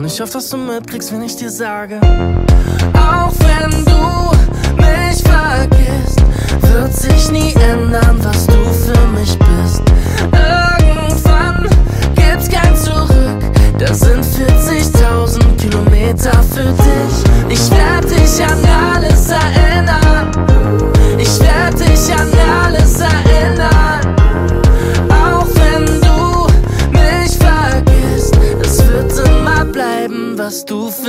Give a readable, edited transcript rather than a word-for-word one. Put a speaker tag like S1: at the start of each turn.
S1: Und ich hoffe, dass du mitkriegst, wenn ich dir sage: Auch wenn du mich vergisst, wird sich nie ändern, was du für mich bist. Irgendwann gibt's kein Zurück, das sind 40.000 Kilometer für dich. Ich werd dich an alles erinnern, ich werd dich an alles erinnern. Auch wenn du mich vergisst, es wird immer bleiben, was du für